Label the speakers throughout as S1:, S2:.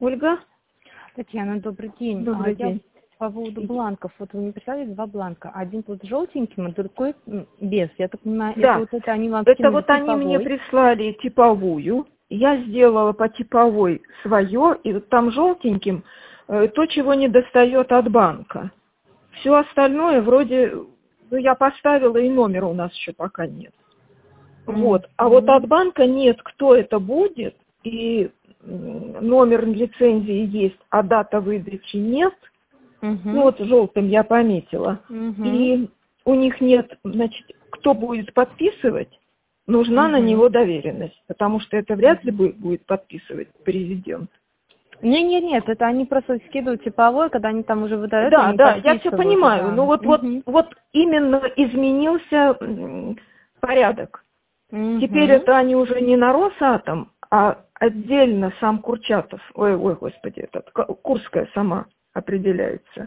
S1: Ольга?
S2: Татьяна, добрый день.
S1: Добрый день.
S2: По поводу бланков. Вот вы мне прислали 2 бланка. Один вот желтеньким, а другой без. Я так понимаю,
S1: Да.
S2: это они вам
S1: Это
S2: скинули
S1: вот они мне прислали типовую. Я сделала по типовой свое, и вот там желтеньким то, чего не достает от банка. Все остальное вроде, я поставила, и номера у нас еще пока нет. Вот. А вот от банка нет, кто это будет, и номер лицензии есть, а дата выдачи нет. Ну вот желтым я пометила. И у них нет, значит, кто будет подписывать, нужна на него доверенность, потому что это вряд ли будет подписывать президент.
S2: Нет, это они просто скидывают типовой, когда они там уже выдают.
S1: Да, я все понимаю. Но вот именно изменился порядок. Теперь это они уже не на Росатом, а отдельно сам Курчатов, Курская сама определяется.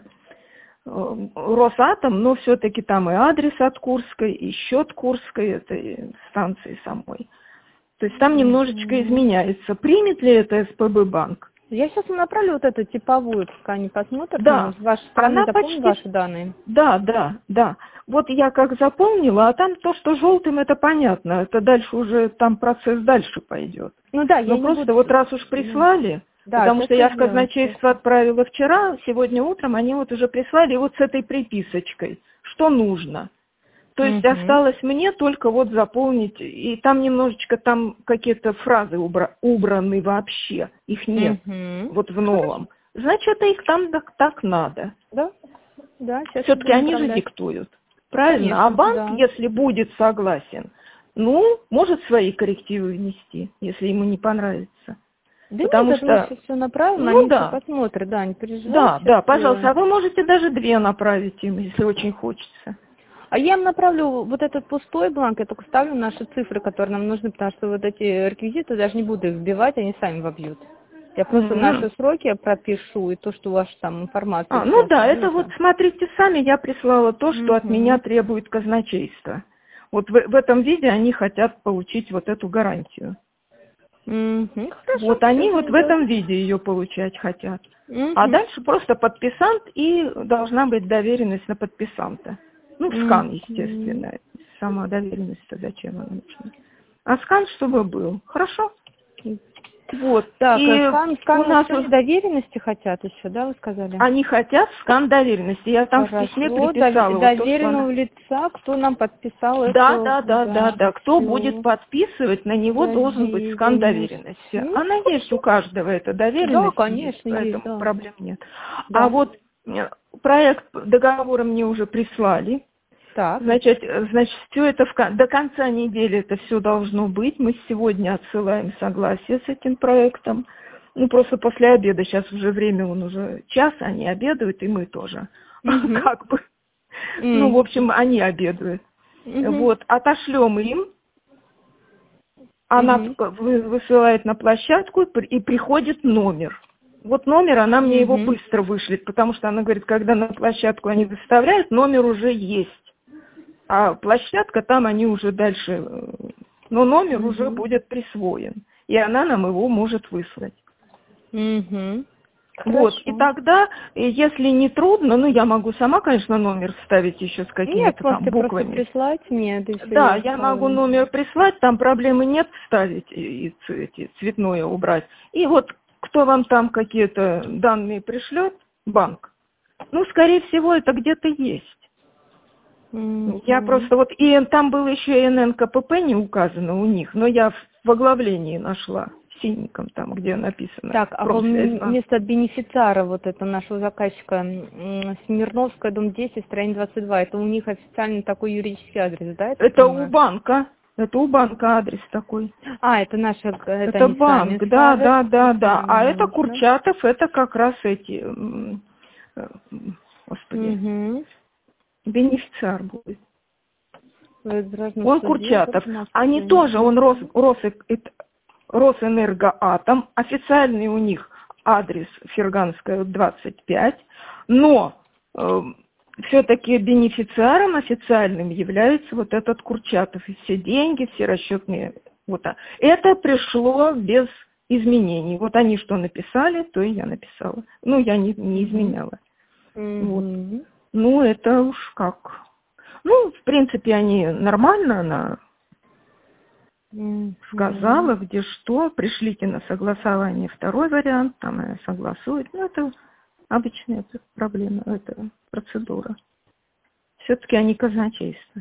S1: Росатом, но все-таки там и адрес от Курской, и счет Курской, этой станции самой. То есть там немножечко изменяется. Примет ли это СПБ банк?
S2: Я сейчас направлю вот эту типовую, пускай они посмотрят.
S1: Да.
S2: С вашей стороны запомнят ваши данные?
S1: Да. Вот я как запомнила, а там то, что желтым, это понятно. Это дальше уже, там процесс дальше пойдет.
S2: Ну да, я
S1: не просто буду... вот раз уж прислали, потому что я в казначейство отправила вчера, сегодня утром они вот уже прислали вот с этой приписочкой, что нужно. То есть осталось мне только вот заполнить, и там немножечко там какие-то фразы убраны вообще, их нет, вот в новом. Значит, их там так надо.
S2: Да.
S1: Все-таки они же диктуют. Правильно? Конечно, а банк, если будет согласен, может свои коррективы внести, если ему не понравится.
S2: Да потому нет, что все направим, они все посмотрят, не переживайте.
S1: Да, пожалуйста, а вы можете даже 2 направить им, если очень хочется.
S2: А я им направлю вот этот пустой бланк, я только ставлю наши цифры, которые нам нужны, потому что вот эти реквизиты даже не буду их вбивать, они сами вобьют. Я просто наши сроки пропишу, и то, что ваша там информация.
S1: Это вот смотрите сами, я прислала то, что от меня требует казначейство. Вот в этом виде они хотят получить вот эту гарантию.
S2: Хорошо,
S1: вот они вот в этом виде ее получать хотят. А дальше просто подписант, и должна быть доверенность на подписанта. Скан, естественно. Сама доверенность-то зачем она нужна? А скан, чтобы был. Хорошо? Вот.
S2: Так, скан у нас доверенности хотят еще, да, вы сказали?
S1: Они хотят скан доверенности. Я там в письме приписала.
S2: Доверенного лица, кто нам подписал это.
S1: Да. Кто будет подписывать, на него должен быть скан доверенности. Она есть у каждого, эта доверенность.
S2: Да, конечно,
S1: поэтому есть, проблем нет. Да. А вот проект договора мне уже прислали.
S2: Так.
S1: Значит, все это до конца недели это все должно быть. Мы сегодня отсылаем согласие с этим проектом. Просто после обеда. Сейчас уже время, он уже час, они обедают, и мы тоже. Как бы. В общем, они обедают. Вот, отошлем им. Она высылает на площадку, и приходит номер. Вот номер, она мне его быстро вышлет, потому что она говорит, когда на площадку они выставляют, номер уже есть. А площадка, там они уже дальше, но номер уже будет присвоен. И она нам его может выслать. Вот, и тогда, если не трудно, я могу сама, конечно, номер вставить еще с какими-то там буквами.
S2: Нет, прислать мне.
S1: Да, я могу номер прислать, там проблемы нет вставить и цветное убрать. И вот кто вам там какие-то данные пришлет, банк, скорее всего, это где-то есть. Я просто и там было еще и ННКПП не указано у них, но я в оглавлении нашла, в синеньком там, где написано.
S2: Так, а вместо бенефициара вот это нашего заказчика Смирновская, дом 10, строение 22, это у них официальный такой юридический адрес, да?
S1: Это у банка. Это у банка адрес такой.
S2: Это наш...
S1: Это банк, да. А это Курчатов, это как раз эти... Господи... Бенефициар будет. Он Курчатов. Они тоже, он Росэнергоатом. Официальный у них адрес Ферганская, 25. Но все-таки бенефициаром официальным является вот этот Курчатов. И все деньги, все расчетные. Это пришло без изменений. Вот они что написали, то и я написала. Ну, я не изменяла. Вот. Ну, это уж как. Ну, в принципе, они нормально, она сказала, где что, пришлите на согласование второй вариант, там она согласует. Ну, это обычная проблема, это процедура. Все-таки они казначейство.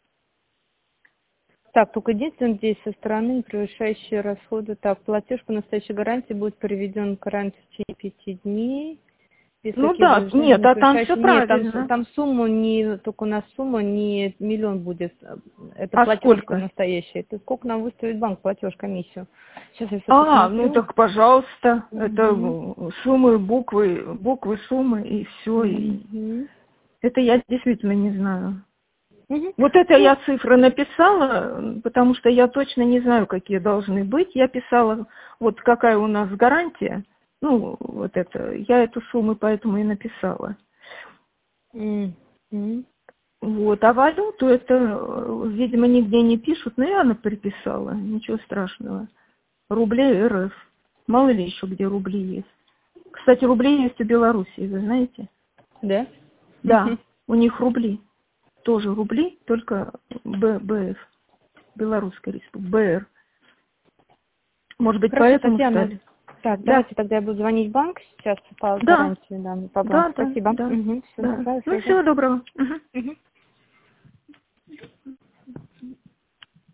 S2: Так, только единственное, здесь со стороны превышающие расходы. Так, платеж по настоящей гарантии будет приведен к гарантии в течение 5 дней. Если
S1: Ну
S2: такие
S1: да,
S2: возражения
S1: нет,
S2: не
S1: а там
S2: превышающие-
S1: все
S2: Нет,
S1: правильно.
S2: там сумма не, только у нас сумма не миллион будет. Это
S1: А
S2: платежка
S1: сколько?
S2: настоящая. Это сколько нам выставит банк платеж, комиссию? Сейчас я все посмотрю.
S1: Ну так, пожалуйста, это суммы, буквы суммы и все. Это я действительно не знаю. Вот это я цифры написала, потому что я точно не знаю, какие должны быть. Я писала, вот какая у нас гарантия. Ну, вот это, я эту сумму поэтому и написала. Вот, а валюту это, видимо, нигде не пишут, но я приписала, ничего страшного. Рублей РФ. Мало ли еще где рубли есть. Кстати, рубли есть в Белоруссии, вы знаете?
S2: Да?
S1: Да, у них рубли. Тоже рубли, только БФ. Белорусская республика. БР. Может быть,
S2: Хорошо,
S1: поэтому
S2: Татьяна.
S1: стали.
S2: Так,
S1: Да.
S2: давайте тогда я буду звонить в банк сейчас по
S1: Да.
S2: гарантии, да, по банку.
S1: Да.
S2: Спасибо.
S1: Да.
S2: Всё,
S1: Да.
S2: до
S1: Ну,
S2: связи.
S1: всего доброго.
S2: Мгм.